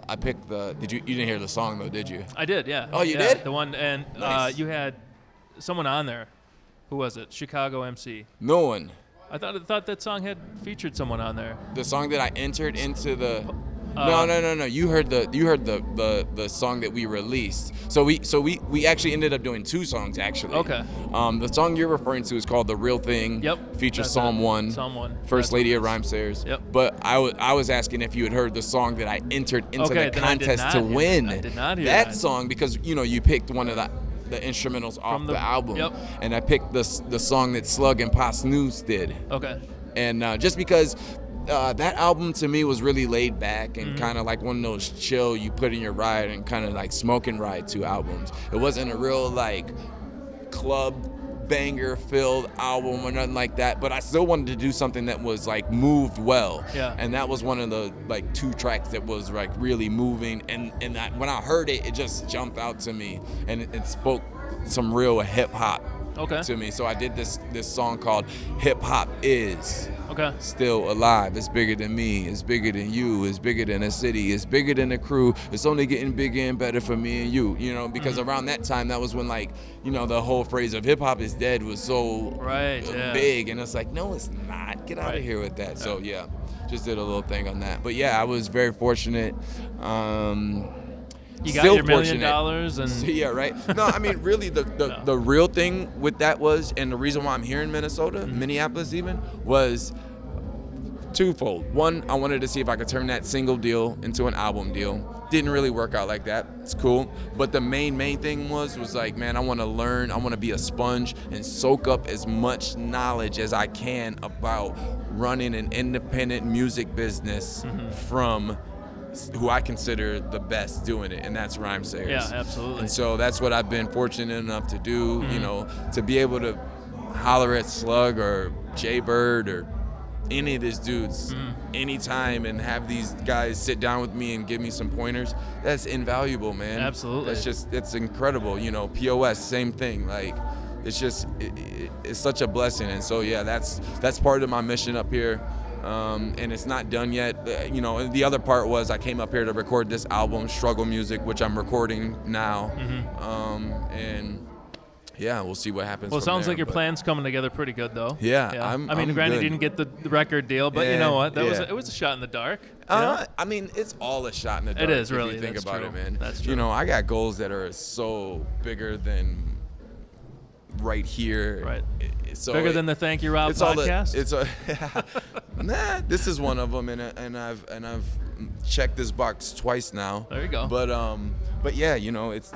You didn't hear the song though, did you? I did, yeah. Oh, you Yeah, did? The one, and Nice. you had someone on there. Who was it? Chicago MC. No one. I thought that song had featured someone on there. The song that I entered into the. Uh, No. You heard the song that we released. So we actually ended up doing 2 songs actually. Okay. The song you're referring to is called "The Real Thing." Yep. Features That's Psalm it. 1. Psalm 1. First That's Lady what of it is. Rhyme Sayers. Yep. But I was asking if you had heard the song that I entered into Okay, the then I did contest not to hear win. that. I did not hear that that. song because you picked one of the instrumentals off From the album. Yep. And I picked the song that Slug and Pop Snooze did. Okay. And just because that album to me was really laid back and Mm-hmm. kind of like one of those chill you put in your ride and kind of like smoke and ride 2 albums. It wasn't a real like club banger filled album or nothing like that, but I still wanted to do something that was like moved well. Yeah. And that was one of the like 2 tracks that was like really moving and when I heard it, it just jumped out to me and it spoke some real hip hop Okay. to me. So I did this song called Hip Hop Is Okay. Still Alive. It's bigger than me, it's bigger than you, it's bigger than a city, it's bigger than a crew, it's only getting bigger and better for me and you, because around that time, that was when like, the whole phrase of hip hop is dead was so Right, yeah. big, and it's like, no, it's not, get out Right. of here with that. So yeah, just did a little thing on that. But yeah, I was very fortunate. You got Still your $1 million fortunate. and Yeah, right. No, I mean, really, the real thing with that was, and the reason why I'm here in Minnesota, Minneapolis even, was twofold. One, I wanted to see if I could turn that single deal into an album deal. Didn't really work out like that. It's cool. But the main thing was like, man, I want to learn. I want to be a sponge and soak up as much knowledge as I can about running an independent music business from who I consider the best doing it, and that's Rhyme Sayers. Yeah, absolutely. And so that's what I've been fortunate enough to do, to be able to holler at Slug or Jay Bird or any of these dudes anytime and have these guys sit down with me and give me some pointers, that's invaluable, man. Absolutely. It's incredible. You know, POS, same thing. Like, it's just, it's such a blessing. And so, yeah, that's part of my mission up here. And it's not done yet. You know, the other part was I came up here to record this album, Struggle Music, which I'm recording now. And yeah, we'll see what happens. Well, it from sounds there, like your but- plan's coming together pretty good, though. Yeah, I I'm mean, granted, good. you didn't get the record deal, but you know what? It was a shot in the dark. you know? I mean, it's all a shot in the dark. is, really. If you think That's about true. it, man. That's true. You know, I got goals that are so bigger than right here. Right. So Bigger than the Thank You Rob it's all podcast? it's a this is one of them, and I've checked this box twice now. There you go. But yeah, you know, it's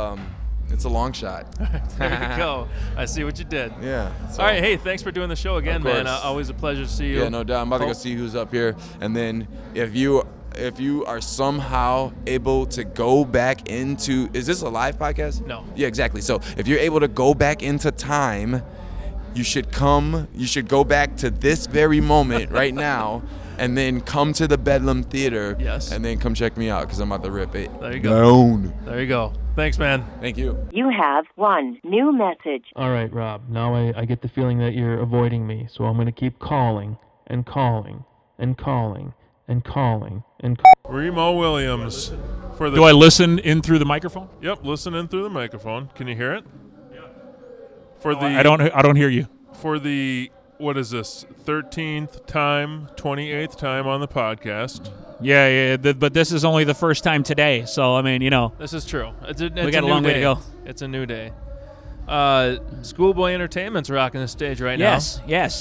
a long shot. There you go. I see what you did. Yeah. So, All right, hey, thanks for doing the show again, Of man. course. Always a pleasure to see you. Yeah, no doubt. I'm about to go see who's up here, and then if you are somehow able to go back into, is this a live podcast? No. Yeah, exactly. So if you're able to go back into time, you should go back to this very moment right now, and then come to the Bedlam Theater. Yes. And then come check me out, because I'm about to rip it There you go. down. There you go. Thanks, man. Thank you. You have one new message. All right, Rob. Now I get the feeling that you're avoiding me, so I'm going to keep calling and calling and calling and calling and Remo Williams for the. Do I listen in through the microphone? Yep, listen in through the microphone. Can you hear it? Yeah. For the I don't hear you. for the what is this 13th time, 28th time on the podcast. Yeah, but this is only the first time today, so I mean, you know. This is true. It's We a got a new long way to day. go. It's a new day. Schoolboy Entertainment's rocking the stage right Yes.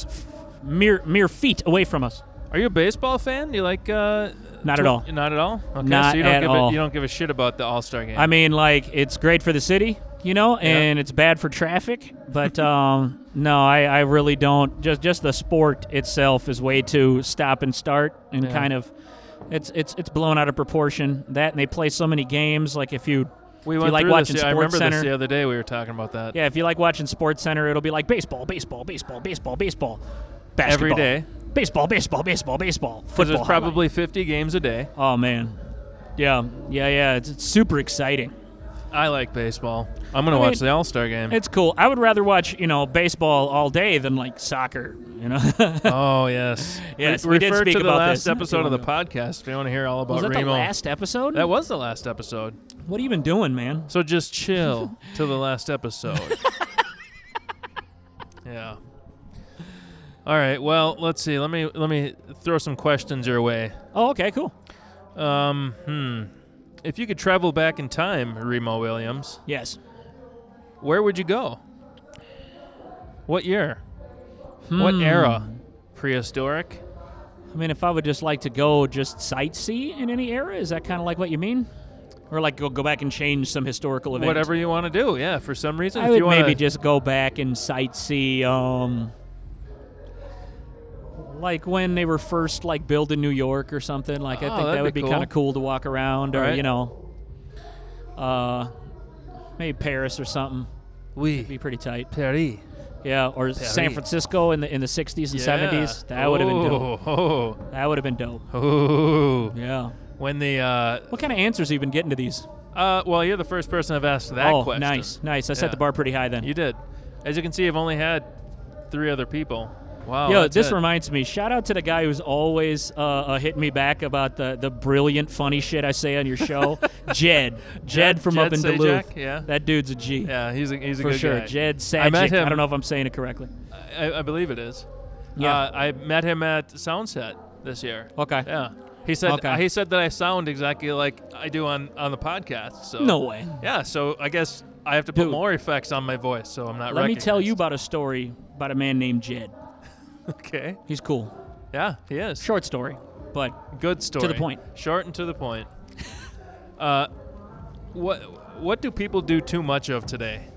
Mere feet away from us. now. Are you a baseball fan? You like? Not at all. Not at all. Okay, Not so you don't at give all. you don't give a shit about the All-Star game. I mean, like, it's great for the city, you know, and it's bad for traffic. But no, I really don't. Just the sport itself is way too stop and start and kind of, it's blown out of proportion. That, and they play so many games. Like if you went like through watching this. I Sports remember Center, this the other day. We were talking about that. yeah, if you like watching Sports Center, it'll be like baseball, basketball, Every day. baseball, football. Because there's probably 50 games a day. Oh man, yeah. It's super exciting. I like baseball. I'm gonna I watch mean, the All-Star game. It's cool. I would rather watch, baseball all day than like soccer. Oh yes. Yes, we did refer speak to the about last this. episode of the podcast if you want to hear all about Was that Remo. the last episode? That was the last episode. What have you been doing, man? So just chill to the last episode. Yeah. All right. Well, let's see. Let me throw some questions your way. Oh, okay, cool. If you could travel back in time, Remo Williams, Yes. where would you go? What year? What era? Prehistoric? I mean, if I would just like to go just sightsee in any era, is that kind of like what you mean? Or like go back and change some historical event? Whatever you want to do. Yeah. For some reason, I if would you want maybe just go back and sightsee, like when they were first like building New York or something. Like I Oh, think that'd that would be be kind of cool. cool to walk around, or Right. maybe Paris or something. It'd be pretty tight. Paris. Yeah, or San Francisco in the 60s and 70s. That would have been dope. Oh. That would have been dope. Oh. Yeah. When the What kind of answers have you been getting to these? well, you're the first person I've asked that question. Nice. I set Yeah. the bar pretty high then. You did. As you can see, I've only had 3 other people. Wow. Yo, that's this it. reminds me. Shout out to the guy who's always hitting me back about the brilliant, funny shit I say on your show, Jed. Jed from up in Jed Duluth. Sajak, yeah. That dude's a G. Yeah, he's a for good sure. guy. Jed Sajak. I met him. I don't know if I'm saying it correctly. I believe it is. Yeah. I met him at Soundset this year. Okay. Yeah. He said Okay. he said that I sound exactly like I do on the podcast. So No way. Yeah. So I guess I have to put Dude. more effects on my voice, so I'm not. Let me tell you recognized. about a story about a man named Jed. Okay. He's cool. Yeah, he is. Short story, but Good story. the point. Short and to the point. What do people do too much of today?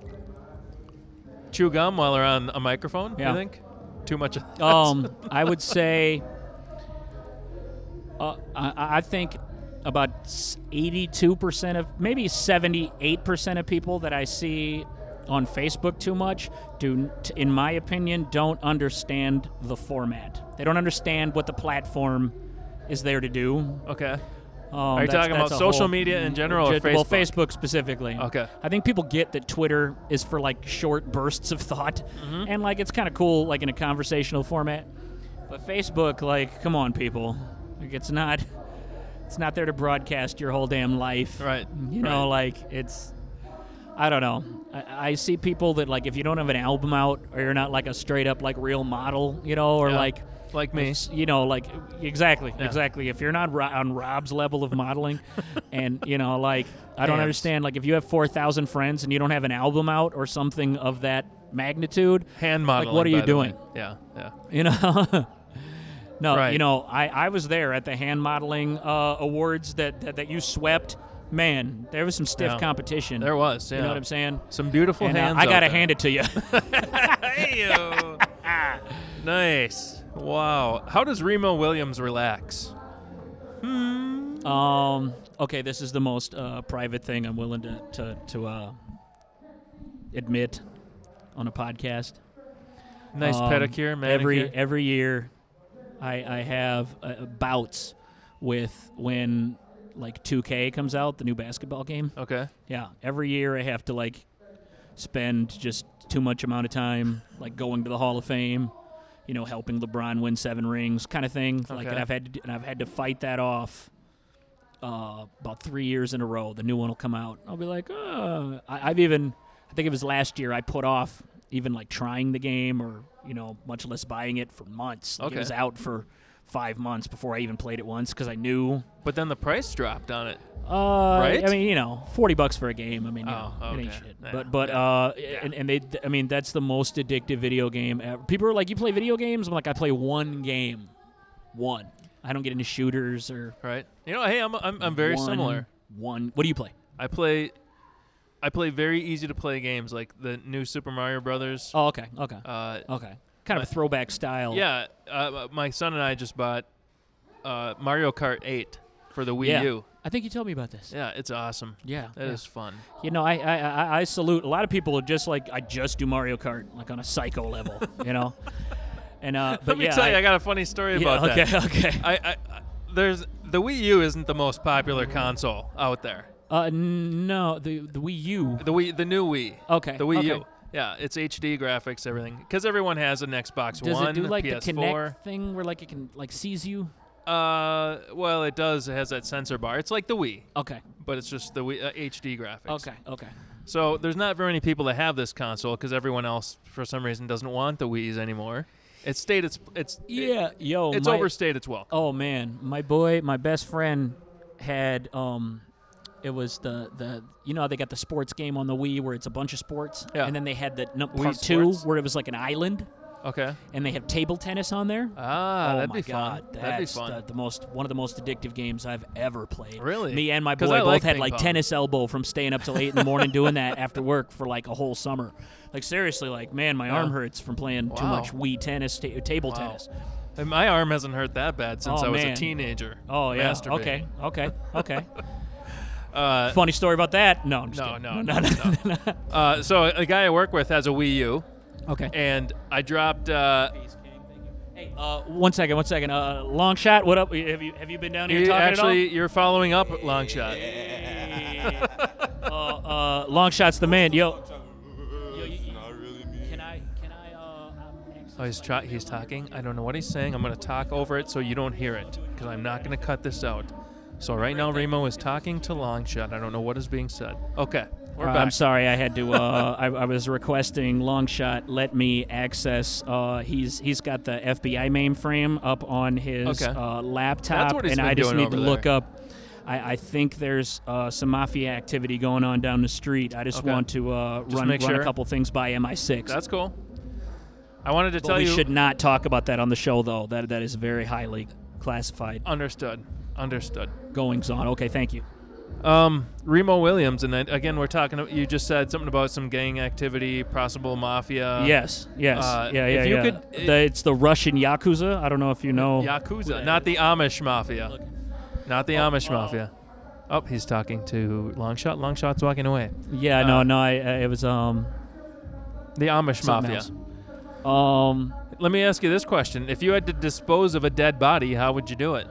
Chew gum while they're on a microphone, Yeah. you think? Too much of that? I would say I think about 82% of, maybe 78% of people that I see on Facebook too much in my opinion, don't understand the format. They don't understand what the platform is there to do. Okay. Are you talking about social media in general or Facebook? Well, Facebook specifically. Okay. I think people get that Twitter is for like short bursts of thought, and like it's kind of cool, like in a conversational format. But Facebook, like, come on, people, like it's not there to broadcast your whole damn life. Right. You know, like it's. I don't know. I see people that like if you don't have an album out or you're not like a straight up like real model, you know, or like me, you know, like exactly. If you're not on Rob's level of modeling, and you know, like I don't understand. Like if you have 4,000 friends and you don't have an album out or something of that magnitude, hand modeling. Like what are you doing? Yeah. You know. No, right. You know, I was there at the hand modeling awards that you swept. Man, there was some stiff competition. There was, yeah. You know what I'm saying? Some beautiful hands. I gotta hand it to you. Hey-o. Nice. Wow. How does Remo Williams relax? Okay, this is the most private thing I'm willing to admit on a podcast. Nice pedicure, manicure. Every year, I have bouts with when like 2K comes out, the new basketball game. Okay. Yeah, every year I have to like spend just too much amount of time like going to the Hall of Fame, you know, helping LeBron win 7 rings, kind of thing. Okay. Like, and I've had to fight that off about 3 years in a row. The new one will come out. I'll be like, I think it was last year I put off even like trying the game or, you know, much less buying it for months. Like, okay. It was out for 5 months before I even played it once because I knew. But then the price dropped on it. Right? I mean, you know, $40 for a game. I mean, you know, okay. it ain't shit. Yeah. But and they, I mean, that's the most addictive video game ever. People are like, you play video games? I'm like, I play one game. One. I don't get into shooters or. Right. You know, hey, I'm very similar. One. What do you play? I play very easy to play games like the new Super Mario Brothers. Oh, okay. Okay. Kind of a throwback style. Yeah. My son and I just bought Mario Kart 8 for the Wii U. I think you told me about this. Yeah, it's awesome. Yeah. That is fun. You know, I salute. A lot of people are just like, I just do Mario Kart, like on a psycho level, you know? And but Let me tell you, I got a funny story about that. Okay. There's the Wii U isn't the most popular console out there. No, the Wii U. The new Wii. Okay. The Wii okay. U. Yeah, it's HD graphics, everything. Because everyone has an Xbox Does One, it do like PS4. the Kinect thing where like it can like sees you? Well, it does. It has that sensor bar. It's like the Wii. Okay. But it's just the Wii, HD graphics. Okay. So there's not very many people that have this console because everyone else, for some reason, doesn't want the Wiis anymore. It's overstayed its welcome. Oh man, my best friend had it was the you know how they got the sports game on the Wii where it's a bunch of sports, and then they had the part 2 where it was like an island. Okay. And they have table tennis on there. That'd be God, fun. That'd be fun. One of the most addictive games I've ever played. Really? Me and my boy both had like tennis elbow from staying up till 8 in the morning doing that after work for like a whole summer. Like seriously, like man, my arm hurts from playing too much Wii tennis, table tennis. And my arm hasn't hurt that bad since I was a teenager. Oh yeah. Okay. Funny story about that? No, I'm just kidding. No. So a guy I work with has a Wii U. Okay. And I dropped. Hey, one second. Long shot. What up? Have you been down here talking actually, at all? you're following up Long Shot. Long Shot's the man. Yo. Can I? Oh, he's talking. I don't know what he's saying. I'm going to talk over it so you don't hear it because I'm not going to cut this out. So right now, Remo is talking to Long Shot. I don't know what is being said. Okay. We're back. I'm sorry, I had to. I was requesting Long Shot let me access. He's got the FBI mainframe up on his laptop, That's what he's and been I just doing need to over look there. up. I think there's some mafia activity going on down the street. I just want to run a couple things by MI6. That's cool. I wanted to but tell you. We should not talk about that on the show, though. That is very highly classified. Understood. Goings on. Okay, thank you. Remo Williams, and then again, we're talking. You just said something about some gang activity, possible mafia. Yes. Could, it's the Russian Yakuza. I don't know if you know. Yakuza, not the Amish mafia. Not the Amish mafia. Oh, he's talking to Longshot. Longshot's walking away. Yeah, no. It was The Amish something Mafia. else. Let me ask you this question. If you had to dispose of a dead body, how would you do it?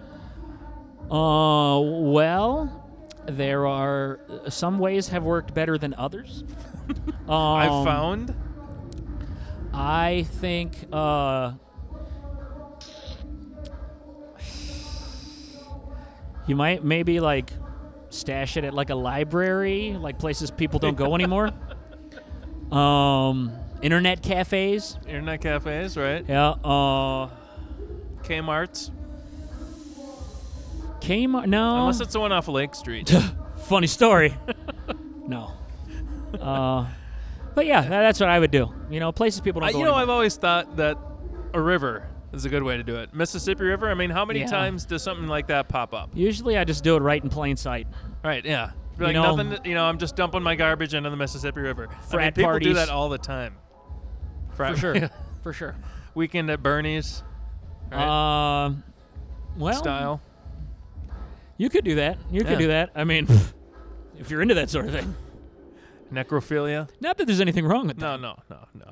Well, there are some ways have worked better than others. I've found. I think you might maybe like stash it at like a library, like places people don't go anymore. Internet cafes. Internet cafes, right? Yeah. Kmart's. Kmart. No. Unless it's the one off of Lake Street. Funny story. No. But yeah, that's what I would do. You know, places people don't go anymore. I've always thought that a river is a good way to do it. Mississippi River. I mean, how many Yeah. times does something like that pop up? Usually I just do it right in plain sight. Right. Yeah. Be You like know- nothing. I'm just dumping my garbage into the Mississippi River. Frat people do parties. that all the time. For sure. For sure. Weekend at Bernie's. Right? Well, Style. you could do that. You Yeah. could do that. I mean, if you're into that sort of thing. Necrophilia. Not that there's anything wrong with that. No.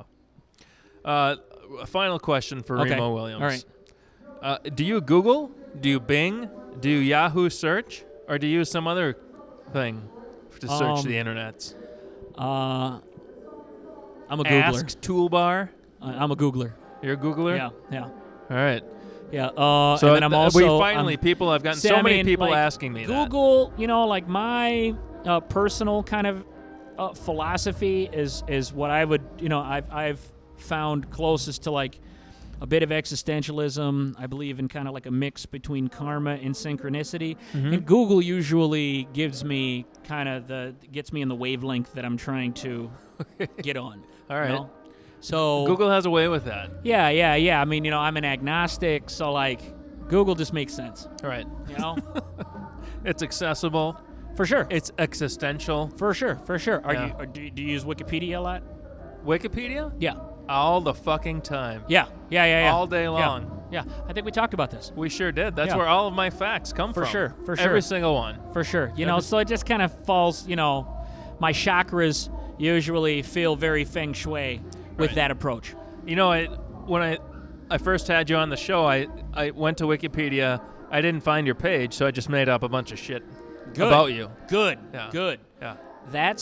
A final question for Okay. Remo Williams. All right. Do you Google? Do you Bing? Do you Yahoo search? Or do you use some other thing to search the internets? I'm a Googler. Ask Toolbar. I'm a Googler. You're a Googler? Yeah. All right. Yeah. So and then I'm also people have gotten See, so I many mean, people like, asking me that. Google, like my personal kind of philosophy is what I would, I've found closest to like a bit of existentialism. I believe in kind of like a mix between karma and synchronicity. Mm-hmm. And Google usually gives me gets me in the wavelength that I'm trying to get on. All right. So Google has a way with that. Yeah. I mean, I'm an agnostic, so like Google just makes sense. All right. You know? It's accessible. For sure. It's existential. For sure. Yeah. Do you use Wikipedia a lot? Wikipedia? Yeah. All the fucking time. Yeah. All day long. Yeah. I think we talked about this. We sure did. That's Yeah. where all of my facts come For from. sure. Every single one. For sure. So it just kind of falls, my chakras usually feel very feng shui with Right. that approach. When I first had you on the show, I went to Wikipedia. I didn't find your page, so I just made up a bunch of shit Good. about you. Good. Yeah. Good. Yeah. That's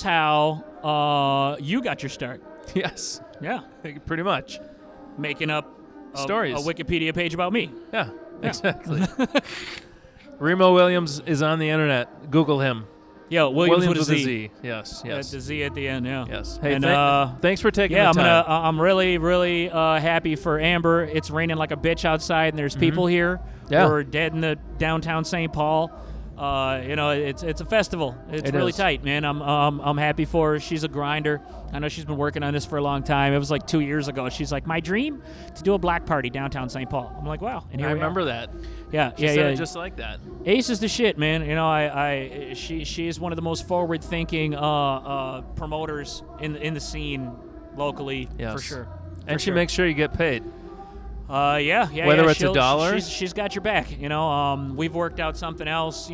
how you got your start. Yes. Yeah. Pretty much. Making up Stories. a Wikipedia page about me. Yeah. Exactly. Remo Williams is on the internet. Google him. Yo, Williams with a with Z. Yes. The Z at the end, yeah. Yes. Hey, And, thanks for taking yeah, the time. I'm really, really happy for Amber. It's raining like a bitch outside, and there's people here. Yeah. We're dead in the downtown St. Paul. It's a festival. It's It really is. tight, man. I'm happy for her. She's a grinder. I know she's been working on this for a long time. It was like 2 years ago. She's like, my dream to do a black party downtown St. Paul. I'm like, wow. And here I we are. remember that. Yeah, She said it just like that. Ace is the shit, man. She is one of the most forward-thinking promoters in the scene locally, Yes. for sure. And For she sure. makes sure you get paid. Yeah. Whether it's she'll- $1? she's got your back. We've worked out something else.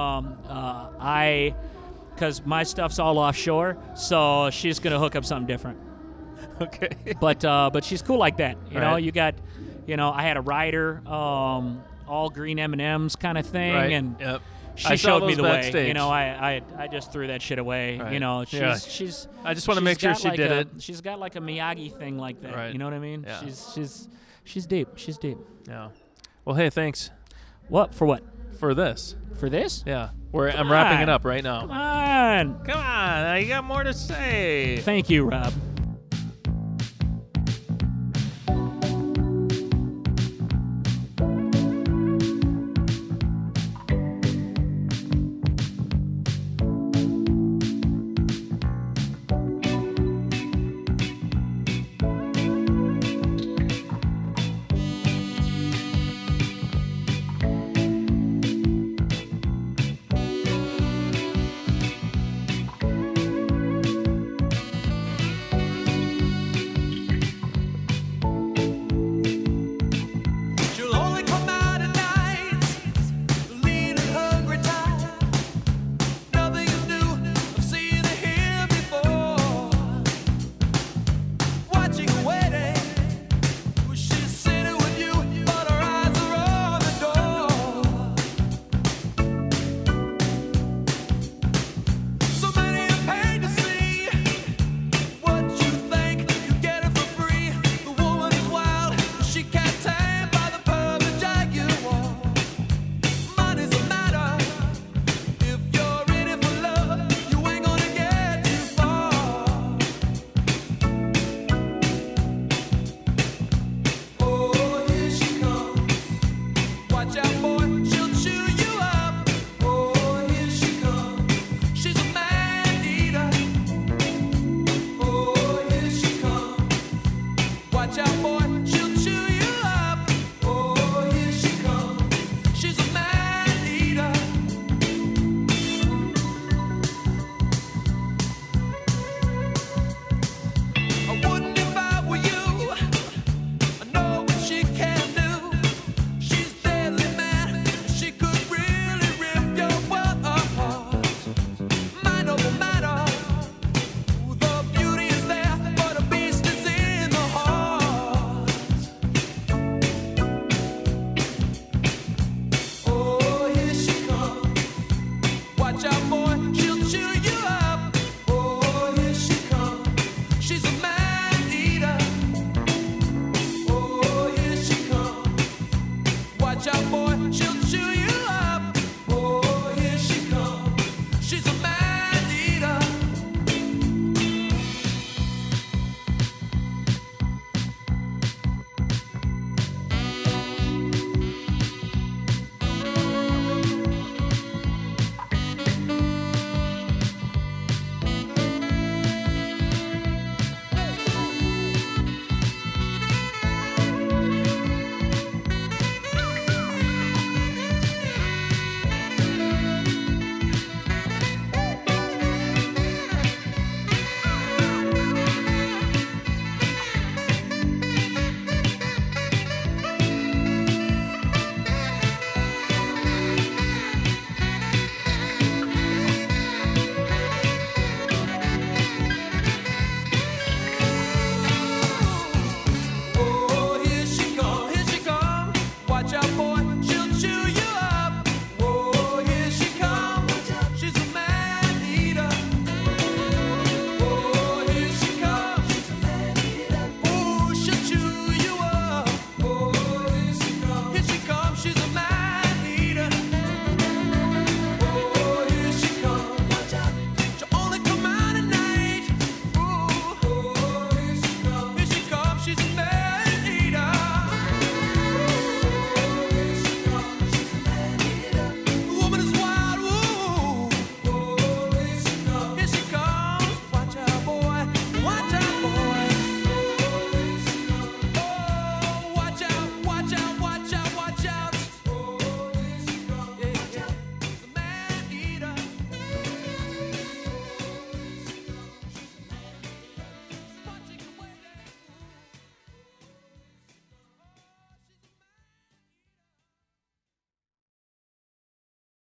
Because my stuff's all offshore, so she's gonna hook up something different. Okay. But she's cool like that. Right. You got, I had a rider, all green M&Ms kind of thing, Right. and Yep. she I saw showed me those the way. backstage. I just threw that shit away. Right. She's Yeah. she's. I just want to she's make sure got she like did it. She's got like a Miyagi thing like that. Right. You know what I mean? Yeah. She's deep. She's deep. Yeah. Well, hey, thanks What for? What for this. for this? Yeah. I'm Come wrapping on. it up right now. Come on. Come on. You got more to say. Thank you, Rob.